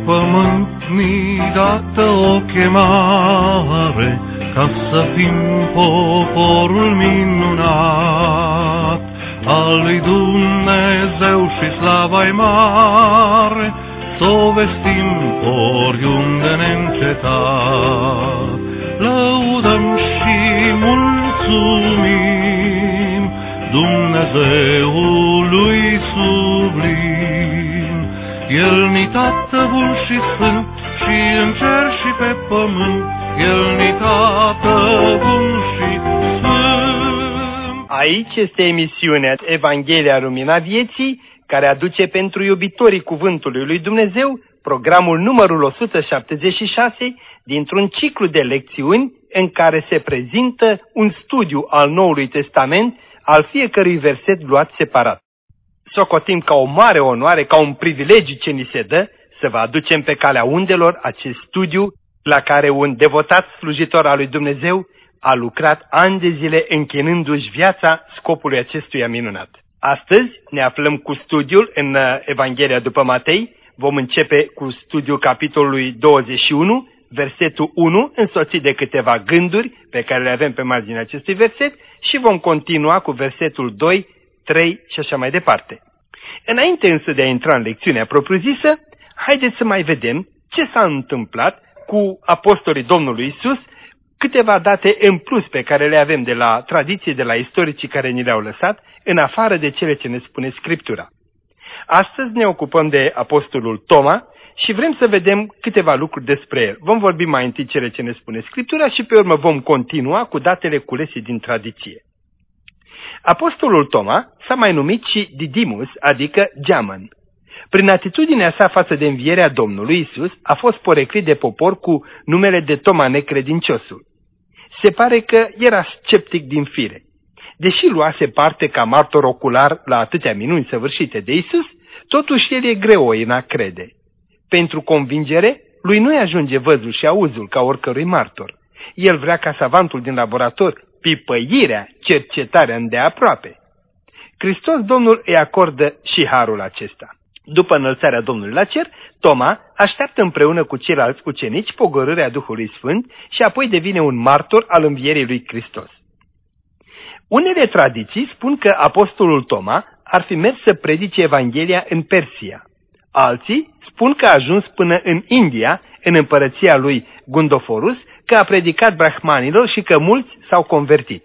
pământ mi-i dată o chemare, ca să fim poporul minunat al lui Dumnezeu și slava-i mare, s-o vestim oriunde neîncetat. Lăudăm și mulțumim Dumnezeului sublim. El ni Tată bun și sfânt, și în cer și pe pământ, El ni Tată bun și sfânt. Aici este emisiunea Evanghelia Lumina Vieții, care aduce pentru iubitorii Cuvântului lui Dumnezeu programul numărul 176 dintr-un ciclu de lecțiuni în care se prezintă un studiu al Noului Testament, al fiecărui verset luat separat. Socotim ca o mare onoare, ca un privilegiu ce ni se dă, să vă aducem pe calea undelor acest studiu la care un devotat slujitor al lui Dumnezeu a lucrat ani de zile închinându-și viața scopului acestuia minunat. Astăzi ne aflăm cu studiul în Evanghelia după Matei. Vom începe cu studiul capitolului 21, versetul 1, însoțit de câteva gânduri pe care le avem pe marginea acestui verset și vom continua cu versetul 2, 3 și așa mai departe. Înainte însă de a intra în lecțiunea propriu-zisă, haideți să mai vedem ce s-a întâmplat cu apostolii Domnului Isus, câteva date în plus pe care le avem de la tradiție, de la istoricii care ni le-au lăsat, în afară de cele ce ne spune Scriptura. Astăzi ne ocupăm de apostolul Toma și vrem să vedem câteva lucruri despre el. Vom vorbi mai întâi cele ce ne spune Scriptura și pe urmă vom continua cu datele culese din tradiție. Apostolul Toma s-a mai numit și Didimus, adică geamăn. Prin atitudinea sa față de învierea Domnului Isus, a fost poreclit de popor cu numele de Toma necredinciosul. Se pare că era sceptic din fire. Deși luase parte ca martor ocular la atâtea minuni săvârșite de Isus, totuși el e greoi în a crede. Pentru convingere, lui nu-i ajunge văzul și auzul ca oricărui martor. El vrea ca savantul din laborator pipăirea, cercetarea îndeaproape. Hristos Domnul îi acordă și harul acesta. După înălțarea Domnului la cer, Toma așteaptă împreună cu ceilalți ucenici pogorârea Duhului Sfânt și apoi devine un martor al învierii lui Hristos. Unele tradiții spun că apostolul Toma ar fi mers să predice Evanghelia în Persia. Alții spun că a ajuns până în India, în împărăția lui Gundoforus, că a predicat brahmanilor și că mulți s-au convertit.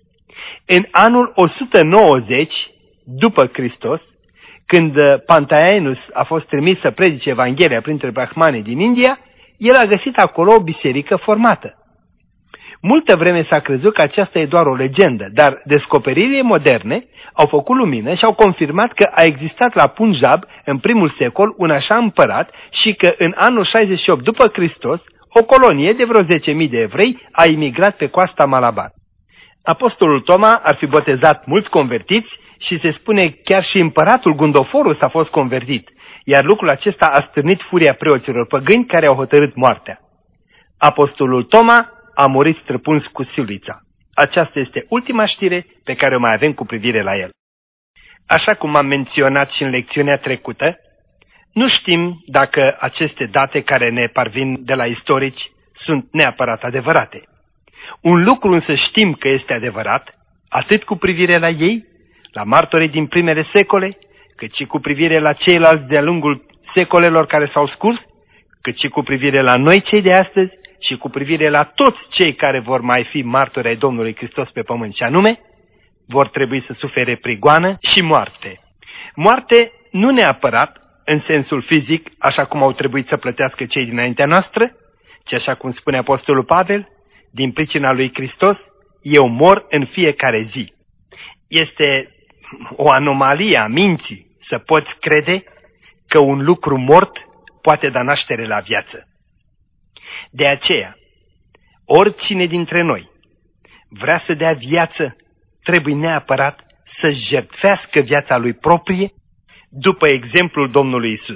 În anul 190 după Hristos, când Pantaianus a fost trimis să predice Evanghelia printre brahmanii din India, el a găsit acolo o biserică formată. Multă vreme s-a crezut că aceasta e doar o legendă, dar descoperirile moderne au făcut lumină și au confirmat că a existat la Punjab, în primul secol, un așa împărat și că în anul 68 după Hristos, o colonie de vreo 10.000 de evrei a imigrat pe coasta Malabar. Apostolul Toma ar fi botezat mulți convertiți și se spune chiar și împăratul Gundoforus a fost convertit, iar lucrul acesta a stârnit furia preoților păgâni care au hotărât moartea. Apostolul Toma a murit străpuns cu silița. Aceasta este ultima știre pe care o mai avem cu privire la el. Așa cum am menționat și în lecțiunea trecută, nu știm dacă aceste date care ne parvin de la istorici sunt neapărat adevărate. Un lucru însă știm că este adevărat, atât cu privire la ei, la martorii din primele secole, cât și cu privire la ceilalți de-a lungul secolelor care s-au scurs, cât și cu privire la noi cei de astăzi și cu privire la toți cei care vor mai fi martori ai Domnului Hristos pe pământ, și anume, vor trebui să sufere prigoană și moarte. Moarte nu neapărat în sensul fizic, așa cum au trebuit să plătească cei dinaintea noastră, ci așa cum spune Apostolul Pavel, din pricina lui Hristos, eu mor în fiecare zi. Este o anomalie a minții să poți crede că un lucru mort poate da naștere la viață. De aceea, oricine dintre noi vrea să dea viață, trebuie neapărat să-și jertfească viața lui proprie după exemplul Domnului Isus.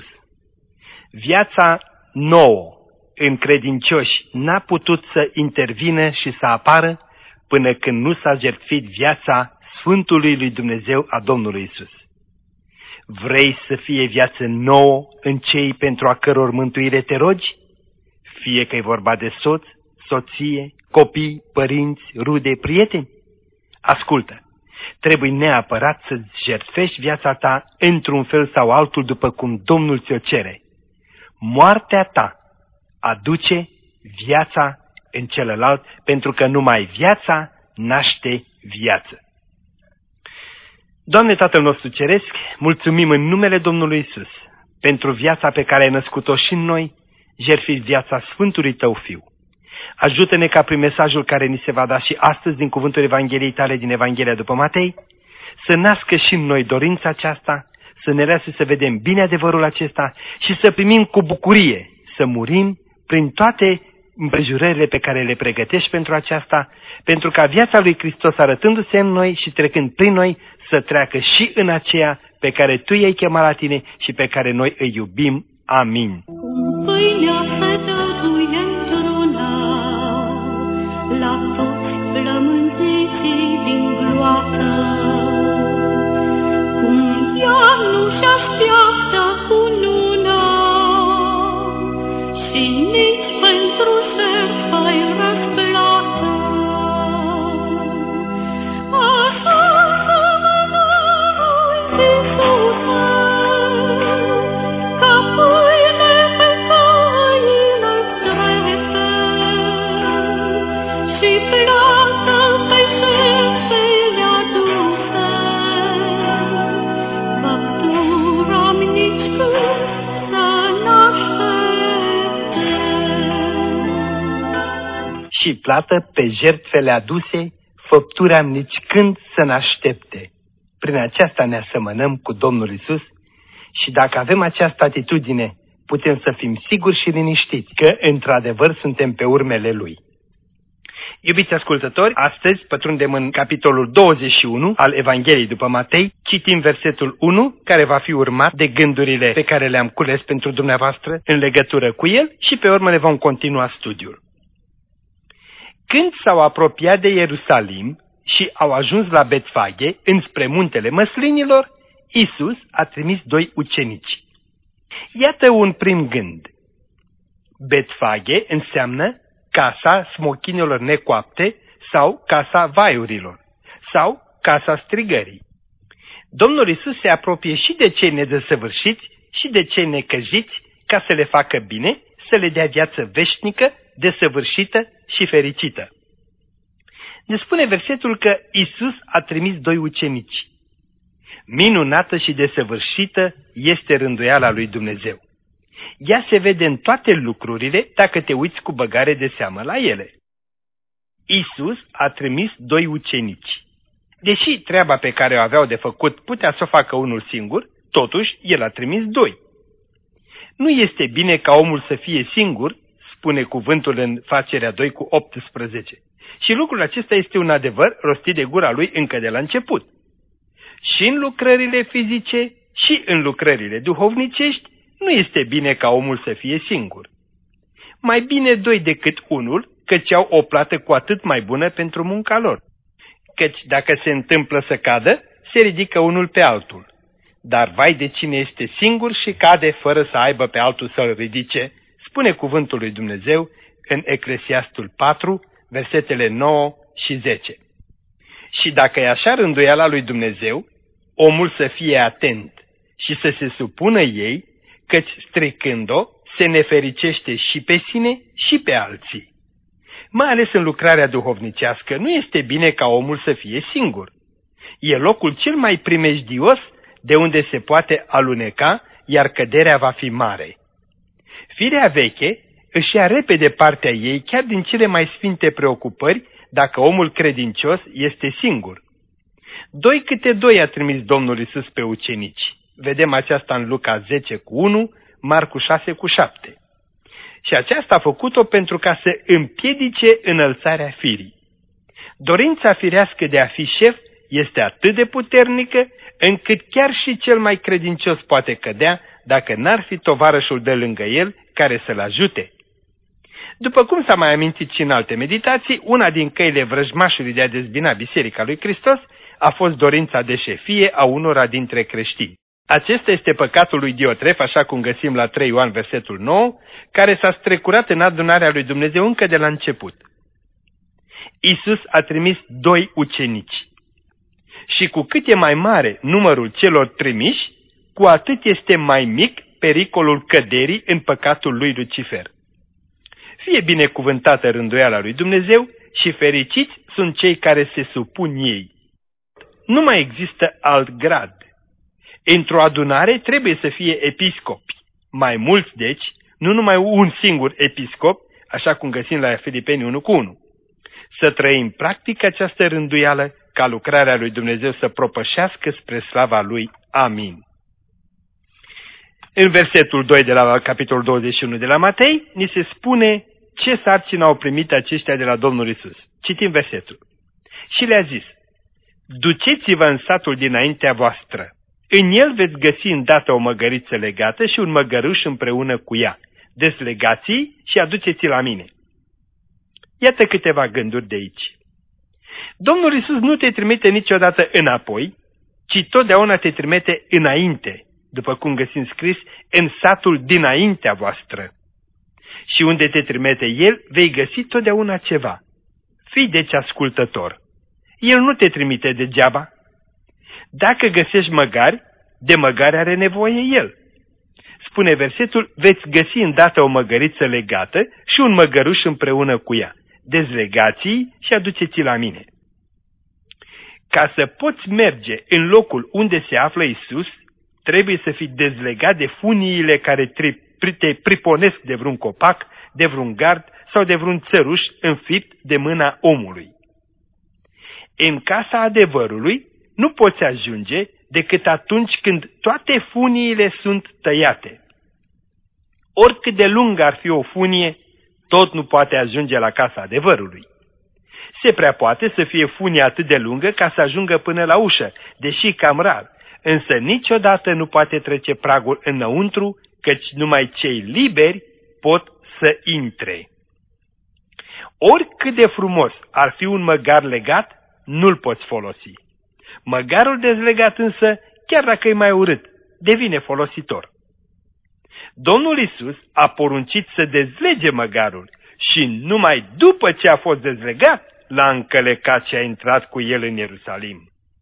Viața nouă în credincioși n-a putut să intervină și să apară până când nu s-a jertfit viața Sfântului lui Dumnezeu a Domnului Isus. Vrei să fie viață nouă în cei pentru a căror mântuire te rogi? Fie că e vorba de soț, soție, copii, părinți, rude, prieteni? Ascultă, trebuie neapărat să-ți jertfești viața ta într-un fel sau altul după cum Domnul ți-o cere. Moartea ta aduce viața în celălalt, pentru că numai viața naște viață. Doamne Tatăl nostru Ceresc, mulțumim în numele Domnului Iisus pentru viața pe care ai născut-o și în noi, jertfind viața Sfântului Tău Fiu. Ajută-ne ca prin mesajul care ni se va da și astăzi din cuvântul Evangheliei Tale din Evanghelia după Matei, să nască și în noi dorința aceasta, să ne lasă să vedem bine adevărul acesta și să primim cu bucurie, să murim prin toate împrejurările pe care le pregătești pentru aceasta, pentru ca viața lui Hristos arătându-se în noi și trecând prin noi, să treacă și în aceea pe care Tu i-ai chemat la Tine și pe care noi îi iubim. Amin. Pâinea se dăruie într-una, la toți flămânziții din gloată, cum ea nu-și așteaptă cununa și nici pentru jertfă-i răsplată. Așa și plată pe jertfele aduse, făptura nici când să n-aștepte. Prin aceasta ne asemănăm cu Domnul Iisus și dacă avem această atitudine, putem să fim siguri și liniștiți că, într-adevăr, suntem pe urmele Lui. Iubiți ascultători, astăzi pătrundem în capitolul 21 al Evangheliei după Matei, citim versetul 1, care va fi urmat de gândurile pe care le-am cules pentru dumneavoastră în legătură cu el și pe urmă ne vom continua studiul. Când s-au apropiat de Ierusalim și au ajuns la Betfage, înspre muntele Măslinilor, Iisus a trimis 2 ucenici. Iată un prim gând. Betfage înseamnă casa smochinilor necoapte sau casa vaiurilor sau casa strigării. Domnul Iisus se apropie și de cei nedesăvârșiți și de cei necăjiți ca să le facă bine, să le dea viață veșnică, desăvârșită și fericită. Ne spune versetul că Iisus a trimis 2 ucenici. Minunată și desăvârșită este rânduiala lui Dumnezeu. Ea se vede în toate lucrurile dacă te uiți cu băgare de seamă la ele. Iisus a trimis 2 ucenici. Deși treaba pe care o aveau de făcut putea să o facă unul singur, totuși el a trimis 2. Nu este bine ca omul să fie singur, spune cuvântul în Facerea 2:18. Și lucrul acesta este un adevăr rostit de gura lui încă de la început. Și în lucrările fizice și în lucrările duhovnicești nu este bine ca omul să fie singur. Mai bine 2 decât unul, căci au o plată cu atât mai bună pentru munca lor. Căci dacă se întâmplă să cadă, se ridică unul pe altul. Dar vai de cine este singur și cade fără să aibă pe altul să-l ridice, spune cuvântul lui Dumnezeu în Eclesiastul 4, versetele 9 și 10. Și dacă e așa rânduiala lui Dumnezeu, omul să fie atent și să se supună ei, căci stricând-o, se nefericește și pe sine și pe alții. Mai ales în lucrarea duhovnicească, nu este bine ca omul să fie singur. E locul cel mai primejdios de unde se poate aluneca, iar căderea va fi mare. Firea veche își ia repede partea ei chiar din cele mai sfinte preocupări dacă omul credincios este singur. 2 câte 2 a trimis Domnul Iisus pe ucenici. Vedem aceasta în Luca 10:1, Marcu 6:7. Și aceasta a făcut-o pentru ca să împiedice înălțarea firii. Dorința firească de a fi șef este atât de puternică, încât chiar și cel mai credincios poate cădea dacă n-ar fi tovarășul de lângă el care să-l ajute. După cum s-a mai amintit și în alte meditații, una din căile vrăjmașului de a dezbina Biserica lui Hristos a fost dorința de șefie a unora dintre creștini. Acesta este păcatul lui Diotref, așa cum găsim la 3 Ioan, versetul 9, care s-a strecurat în adunarea lui Dumnezeu încă de la început. Iisus a trimis 2 ucenici. Și cu cât e mai mare numărul celor trimiși, cu atât este mai mic pericolul căderii în păcatul lui Lucifer. Fie binecuvântată rânduiala lui Dumnezeu și fericiți sunt cei care se supun ei. Nu mai există alt grad. Într-o adunare trebuie să fie episcopi. Mai mulți, deci, nu numai un singur episcop, așa cum găsim la Filipeni 1:1. Să trăim practic această rânduială ca lucrarea lui Dumnezeu să propășească spre slava lui. Amin. În versetul 2 de la capitolul 21 de la Matei, ni se spune ce sarcină au primit aceștia de la Domnul Iisus. Citim versetul. Și le-a zis: duceți-vă în satul dinaintea voastră. În el veți găsi îndată o măgăriță legată și un măgăruș împreună cu ea. Deslegați-i și aduceți-i la mine. Iată câteva gânduri de aici. Domnul Iisus nu te trimite niciodată înapoi, ci totdeauna te trimite înainte, după cum găsim scris, în satul dinaintea voastră. Și unde te trimite El, vei găsi totdeauna ceva. Fii deci ascultător. El nu te trimite degeaba. Dacă găsești măgari, de măgari are nevoie El. Spune versetul, veți găsi îndată o măgăriță legată și un măgăruș împreună cu ea. Dezlegați-i și aduceți-i la mine. Ca să poți merge în locul unde se află Iisus, trebuie să fii dezlegat de funiile care te priponesc de vreun copac, de vreun gard sau de vreun țăruș înfipt de mâna omului. În casa adevărului nu poți ajunge decât atunci când toate funiile sunt tăiate. Oricât de lungă ar fi o funie, tot nu poate ajunge la casa adevărului. Se prea poate să fie funie atât de lungă ca să ajungă până la ușă, deși cam rar, însă niciodată nu poate trece pragul înăuntru, căci numai cei liberi pot să intre. Oricât de frumos ar fi un măgar legat, nu-l poți folosi. Măgarul dezlegat însă, chiar dacă e mai urât, devine folositor. Domnul Iisus a poruncit să dezlege măgarul și numai după ce a fost dezlegat, l-a încălecat și a intrat cu el în Ierusalim.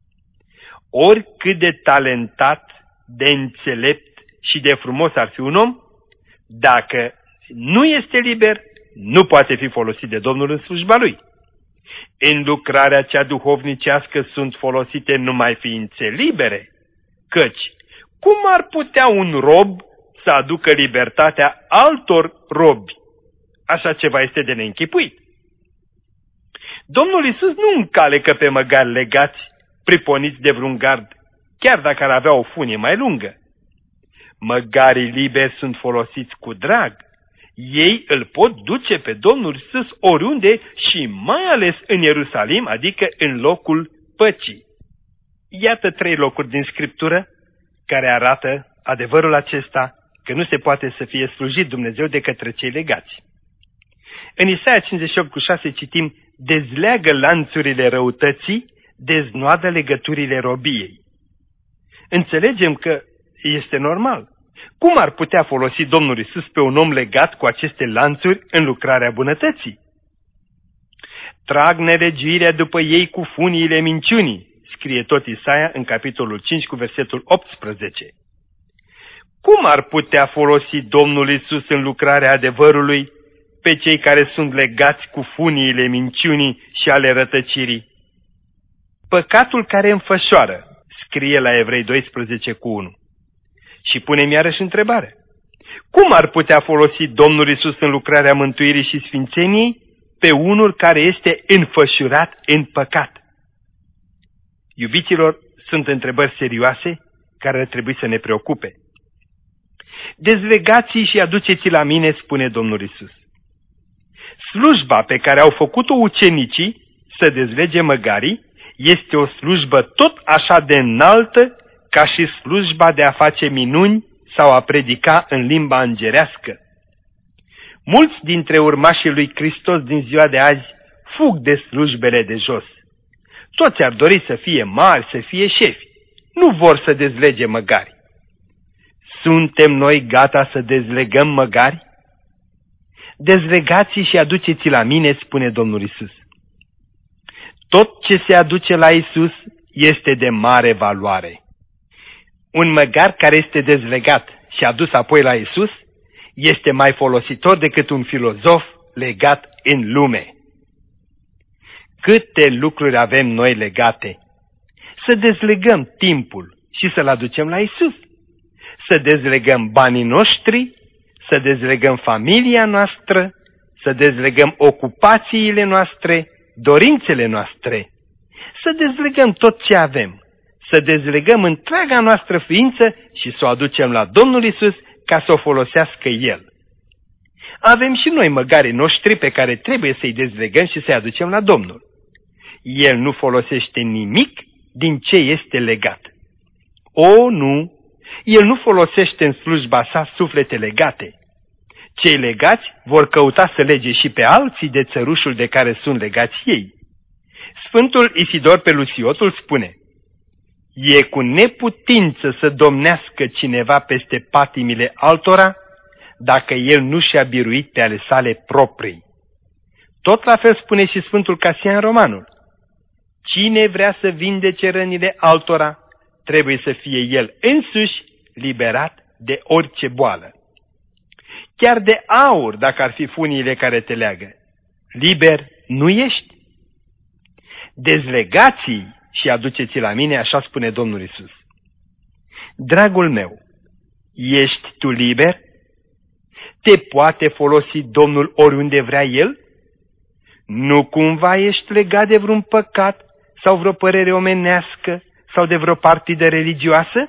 Oricât de talentat, de înțelept și de frumos ar fi un om, dacă nu este liber, nu poate fi folosit de Domnul în slujba lui. În lucrarea cea duhovnicească sunt folosite numai ființe libere, căci cum ar putea un rob să aducă libertatea altor robi? Așa ceva este de neînchipuit. Domnul Iisus nu încalecă pe măgari legați, priponiți de vreun gard, chiar dacă ar avea o funie mai lungă. Măgarii liberi sunt folosiți cu drag. Ei îl pot duce pe Domnul Iisus oriunde și mai ales în Ierusalim, adică în locul păcii. Iată 3 locuri din Scriptură care arată adevărul acesta, că nu se poate să fie slujit Dumnezeu de către cei legați. În Isaia 58:6 citim: dezleagă lanțurile răutății, deznoadă legăturile robiei. Înțelegem că este normal. Cum ar putea folosi Domnul Iisus pe un om legat cu aceste lanțuri în lucrarea bunătății? Trag nelegiuirea după ei cu funiile minciunii, scrie tot Isaia în capitolul 5 cu versetul 18. Cum ar putea folosi Domnul Iisus în lucrarea adevărului pe cei care sunt legați cu funiile minciunii și ale rătăcirii? Păcatul care înfășoară, scrie la Evrei 12:1. Și punem iarăși întrebare. Cum ar putea folosi Domnul Iisus în lucrarea mântuirii și sfințeniei pe unul care este înfășurat în păcat? Iubiților, sunt întrebări serioase care ar trebui să ne preocupe. Dezlegați-i și aduceți-i la mine, spune Domnul Iisus. Slujba pe care au făcut-o ucenicii să dezlege măgarii este o slujbă tot așa de înaltă ca și slujba de a face minuni sau a predica în limba îngerească. Mulți dintre urmașii lui Hristos din ziua de azi fug de slujbele de jos. Toți ar dori să fie mari, să fie șefi. Nu vor să dezlege măgari. Suntem noi gata să dezlegăm măgari? Dezlegați și aduceți la mine, spune Domnul Iisus. Tot ce se aduce la Iisus este de mare valoare. Un măgar care este dezlegat și adus apoi la Iisus este mai folositor decât un filozof legat în lume. Câte lucruri avem noi legate! Să dezlegăm timpul și să-l aducem la Iisus. Să dezlegăm banii noștri, să dezlegăm familia noastră, să dezlegăm ocupațiile noastre, dorințele noastre, să dezlegăm tot ce avem, să dezlegăm întreaga noastră ființă și să o aducem la Domnul Iisus ca să o folosească El. Avem și noi măgarii noștri pe care trebuie să-i dezlegăm și să-i aducem la Domnul. El nu folosește nimic din ce este legat. O, nu! El nu folosește în slujba sa suflete legate. Cei legați vor căuta să lege și pe alții de țărușul de care sunt legați ei. Sfântul Isidor Pelusiotul spune: e cu neputință să domnească cineva peste patimile altora dacă el nu și-a biruit pe ale sale proprii. Tot la fel spune și Sfântul Casian Romanul: cine vrea să vindece rănile altora, trebuie să fie el însuși liberat de orice boală. Chiar de aur, dacă ar fi funiile care te leagă, liber nu ești. Dezlegați-i și aduceți la mine, așa spune Domnul Iisus. Dragul meu, ești tu liber? Te poate folosi Domnul oriunde vrea El? Nu cumva ești legat de vreun păcat sau vreo părere omenească sau de vreo partidă religioasă?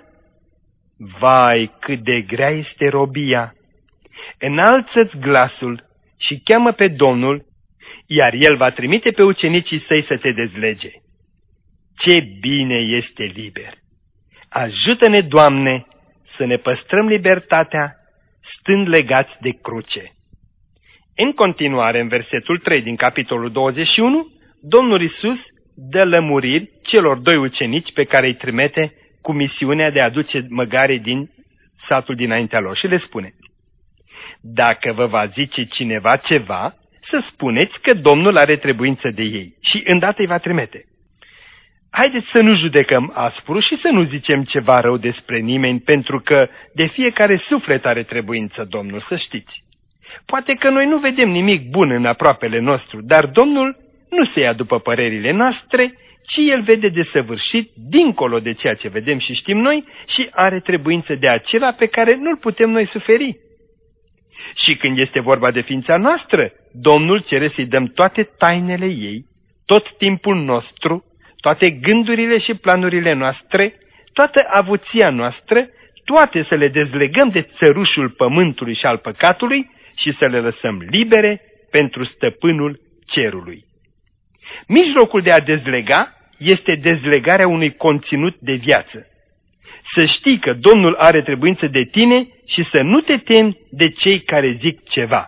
Vai, cât de grea este robia! Înalță-ți glasul și cheamă pe Domnul, iar El va trimite pe ucenicii Săi să te dezlege. Ce bine este liber! Ajută-ne, Doamne, să ne păstrăm libertatea, stând legați de cruce. În continuare, în versetul 3 din capitolul 21, Domnul Iisus dă lămuriri celor doi ucenici pe care îi trimite cu misiunea de a aduce măgarii din satul dinaintea lor și le spune: dacă vă va zice cineva ceva, să spuneți că Domnul are trebuință de ei și îndată îi va trimite. Haideți să nu judecăm aspru și să nu zicem ceva rău despre nimeni, pentru că de fiecare suflet are trebuință Domnul, să știți. Poate că noi nu vedem nimic bun în aproapele nostru, dar Domnul nu se ia după părerile noastre, ci El vede desăvârșit, dincolo de ceea ce vedem și știm noi, și are trebuință de acela pe care nu-l putem noi suferi. Și când este vorba de ființa noastră, Domnul cere să-i dăm toate tainele ei, tot timpul nostru, toate gândurile și planurile noastre, toată avuția noastră, toate să le dezlegăm de țărușul pământului și al păcatului și să le lăsăm libere pentru stăpânul cerului. Mijlocul de a dezlega este dezlegarea unui conținut de viață. Să știi că Domnul are trebuință de tine și să nu te temi de cei care zic ceva.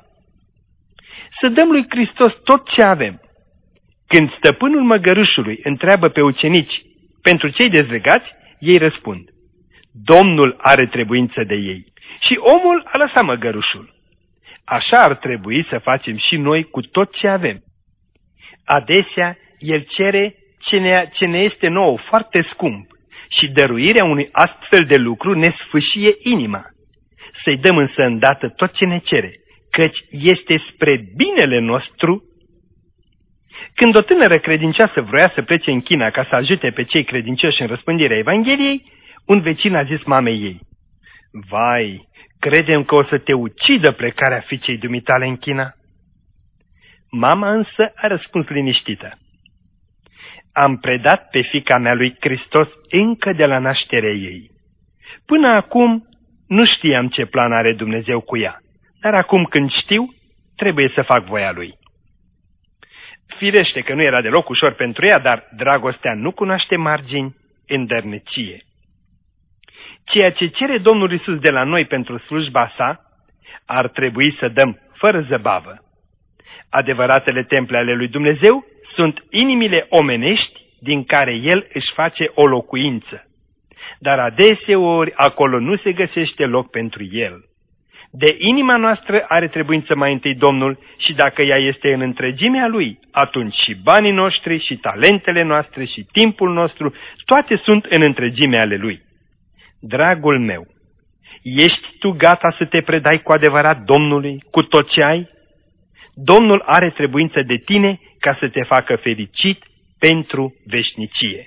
Să dăm lui Hristos tot ce avem. Când stăpânul măgărușului întreabă pe ucenici pentru cei dezlegați, ei răspund: Domnul are trebuință de ei. Și omul a lăsat măgărușul. Așa ar trebui să facem și noi cu tot ce avem. Adesea, El cere ce ne este nouă foarte scump și dăruirea unui astfel de lucru ne sfâșie inima. Să-i dăm însă îndată tot ce ne cere, căci este spre binele nostru. Când o tânără credincioasă vroia să plece în China ca să ajute pe cei credincioși în răspândirea Evangheliei, un vecin a zis mamei ei: vai, credem că o să te ucidă plecarea fiicei dumitale în China. Mama însă a răspuns liniștită: am predat pe fiica mea lui Hristos încă de la nașterea ei. Până acum nu știam ce plan are Dumnezeu cu ea, dar acum când știu, trebuie să fac voia Lui. Firește că nu era deloc ușor pentru ea, dar dragostea nu cunoaște margini, îndărnicie. Ceea ce cere Domnul Iisus de la noi pentru slujba sa, ar trebui să dăm fără zăbavă. Adevăratele temple ale lui Dumnezeu sunt inimile omenești din care El își face o locuință. dar adeseori acolo nu se găsește loc pentru el. De inima noastră are trebuință mai întâi Domnul și dacă ea este în întregimea Lui, atunci și banii noștri, și talentele noastre, și timpul nostru, toate sunt în întregimea ale Lui. Dragul meu, ești tu gata să te predai cu adevărat Domnului, cu tot ce ai? Domnul are trebuință de tine ca să te facă fericit pentru veșnicie.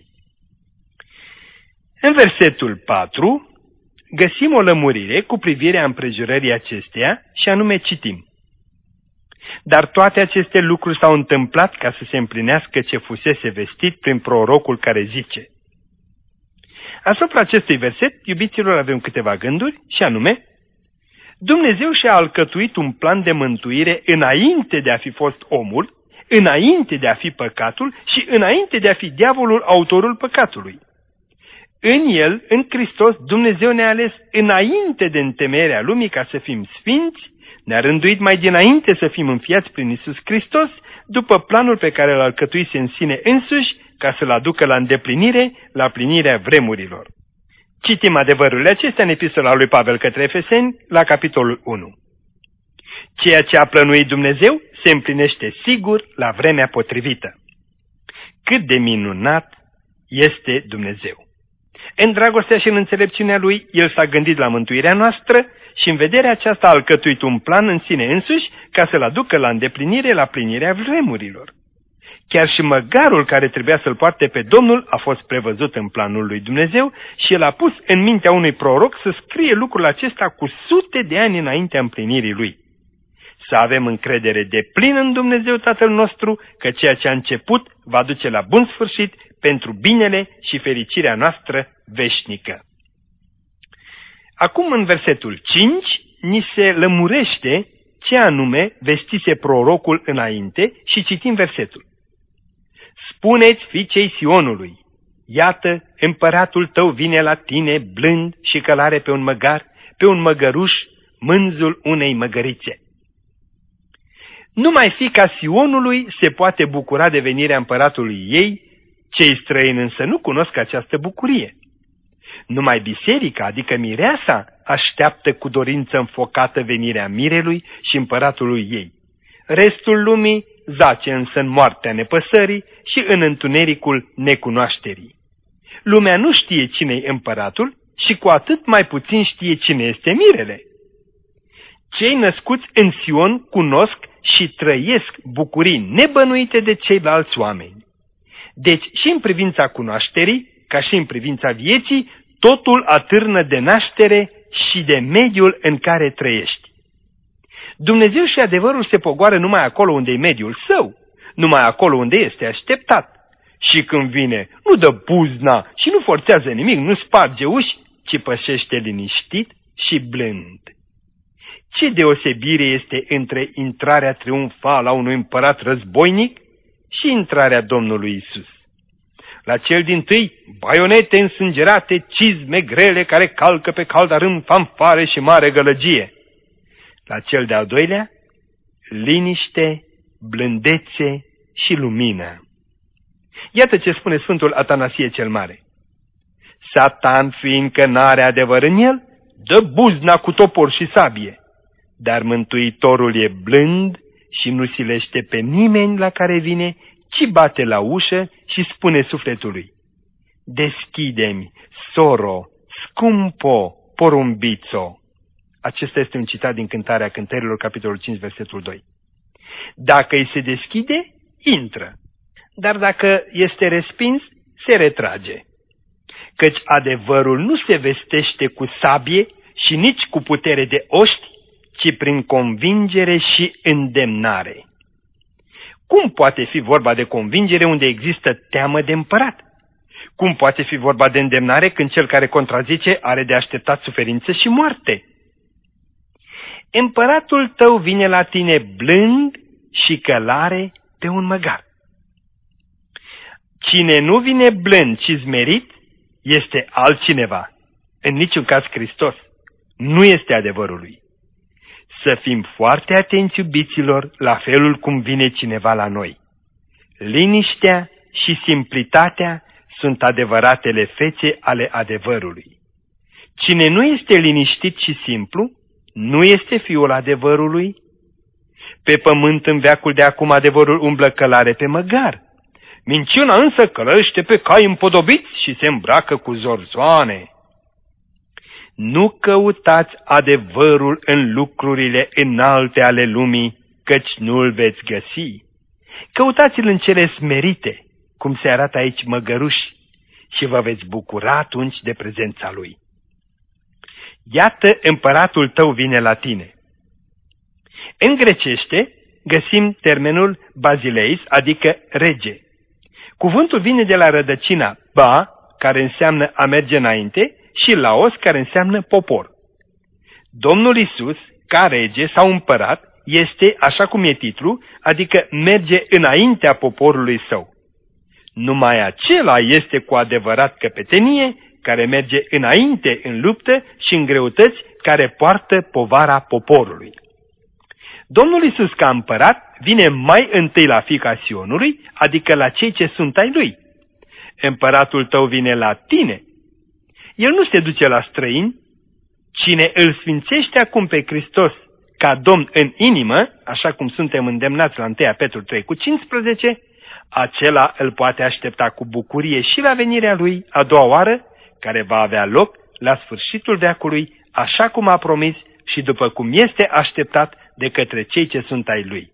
În versetul 4 găsim o lămurire cu privire la împrejurării acesteia și anume citim: dar toate aceste lucruri s-au întâmplat ca să se împlinească ce fusese vestit prin prorocul care zice. Asupra acestui verset, iubiților, avem câteva gânduri și anume: Dumnezeu și-a alcătuit un plan de mântuire înainte de a fi fost omul, înainte de a fi păcatul și înainte de a fi diavolul autorul păcatului. În El, în Hristos, Dumnezeu ne-a ales înainte de întemeierea lumii ca să fim sfinți, ne-a rânduit mai dinainte să fim înfiați prin Iisus Hristos, după planul pe care îl alcătuise în sine însuși, ca să-l aducă la îndeplinire, la plinirea vremurilor. Citim adevărurile acestea în epistola lui Pavel către Efeseni, la capitolul 1. Ceea ce a plănuit Dumnezeu se împlinește sigur la vremea potrivită. Cât de minunat este Dumnezeu! În dragostea și în înțelepciunea Lui, El s-a gândit la mântuirea noastră și în vederea aceasta a alcătuit un plan în sine însuși ca să-l aducă la îndeplinire, la plinirea vremurilor. Chiar și măgarul care trebuia să-l poarte pe Domnul a fost prevăzut în planul lui Dumnezeu și El a pus în mintea unui proroc să scrie lucrul acesta cu sute de ani înaintea împlinirii lui. Să avem încredere deplină în Dumnezeu Tatăl nostru că ceea ce a început va duce la bun sfârșit pentru binele și fericirea noastră veșnică. Acum în versetul 5 ni se lămurește ce anume vestise prorocul înainte și citim versetul. Spuneți fiicei Sionului, iată, împăratul tău vine la tine blând și călare pe un măgar, pe un măgăruș, mânzul unei măgărițe. Numai fiica Sionului se poate bucura de venirea împăratului ei, cei străini însă nu cunosc această bucurie. Numai biserica, adică mireasa, așteaptă cu dorință înfocată venirea mirelui și împăratului ei. Restul lumii zace însă în moartea nepăsării și în întunericul necunoașterii. Lumea nu știe cine-i împăratul și cu atât mai puțin știe cine este mirele. Cei născuți în Sion cunosc și trăiesc bucurii nebănuite de ceilalți oameni. Deci și în privința cunoașterii, ca și în privința vieții, totul atârnă de naștere și de mediul în care trăiești. Dumnezeu și adevărul se pogoară numai acolo unde e mediul său, numai acolo unde este așteptat. Și când vine, nu dă buzna și nu forțează nimic, nu sparge uși, ci pășește liniștit și blând. Ce deosebire este între intrarea triumfală a unui împărat războinic și intrarea Domnului Isus. La cel dintâi, baionete însângerate, cizme grele care calcă pe caldarâm, fanfare și mare gălăgie. La cel de-al doilea, liniște, blândețe și lumină. Iată ce spune Sfântul Atanasie cel Mare. Satan, fiindcă n-are adevăr în el, dă buzna cu topor și sabie, dar Mântuitorul e blând și nu silește pe nimeni la care vine, ci bate la ușă și spune sufletului: deschide-mi, soro, scumpo, porumbițo. Acesta este un citat din Cântarea Cântărilor, capitolul 5, versetul 2. Dacă îi se deschide, intră, dar dacă este respins, se retrage. Căci adevărul nu se vestește cu sabie și nici cu putere de oști, ci prin convingere și îndemnare. Cum poate fi vorba de convingere unde există teamă de împărat? Cum poate fi vorba de îndemnare când cel care contrazice are de așteptat suferință și moarte? Împăratul tău vine la tine blând și călare pe un măgar. Cine nu vine blând și zmerit este altcineva, în niciun caz Hristos. Nu este adevărul lui. Să fim foarte atenți, iubiților, la felul cum vine cineva la noi. Liniștea și simplitatea sunt adevăratele fețe ale adevărului. Cine nu este liniștit și simplu, nu este fiul adevărului. Pe pământ în veacul de acum adevărul umblă călare pe măgar. Minciuna însă călărește pe cai împodobiți și se îmbracă cu zorzoane. Nu căutați adevărul în lucrurile înalte ale lumii, căci nu-l veți găsi. Căutați-l în cele smerite, cum se arată aici măgăruși, și vă veți bucura atunci de prezența lui. Iată, împăratul tău vine la tine. În grecește găsim termenul basileis, adică rege. Cuvântul vine de la rădăcina ba, care înseamnă a merge înainte, și laos, care înseamnă popor. Domnul Iisus, ca rege sau împărat, este, așa cum e titlul, adică merge înaintea poporului său. Numai acela este cu adevărat căpetenie, care merge înainte în luptă și în greutăți, care poartă povara poporului. Domnul Iisus, ca împărat, vine mai întâi la fiica Sionului, adică la cei ce sunt ai lui. Împăratul tău vine la tine. El nu se duce la străini. Cine îl sfințește acum pe Hristos ca Domn în inimă, așa cum suntem îndemnați la 1 Petru 3:15, acela îl poate aștepta cu bucurie și la venirea lui a doua oară, care va avea loc la sfârșitul veacului, așa cum a promis și după cum este așteptat de către cei ce sunt ai lui.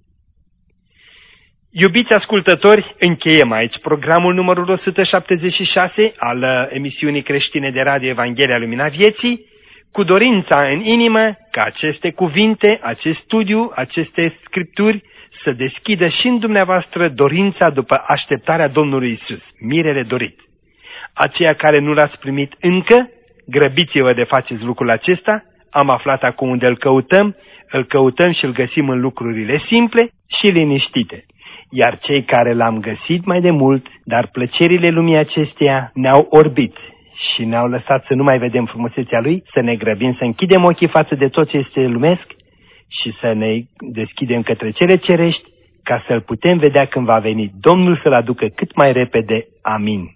Iubiți ascultători, încheiem aici programul numărul 176 al emisiunii creștine de radio Evanghelia Lumina Vieții, cu dorința în inimă ca aceste cuvinte, acest studiu, aceste scripturi să deschidă și în dumneavoastră dorința după așteptarea Domnului Iisus, mirele dorit. Aceia care nu l-ați primit încă, grăbiți-vă de faceți lucrul acesta. Am aflat acum unde îl căutăm și îl găsim în lucrurile simple și liniștite. Iar cei care l-am găsit mai de mult, dar plăcerile lumii acesteia ne-au orbit și ne-au lăsat să nu mai vedem frumusețea lui, să ne grăbim, să închidem ochii față de tot ce este lumesc și să ne deschidem către cele cerești, ca să-l putem vedea când va veni Domnul să-l aducă cât mai repede. Amin.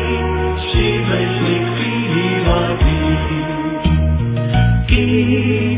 He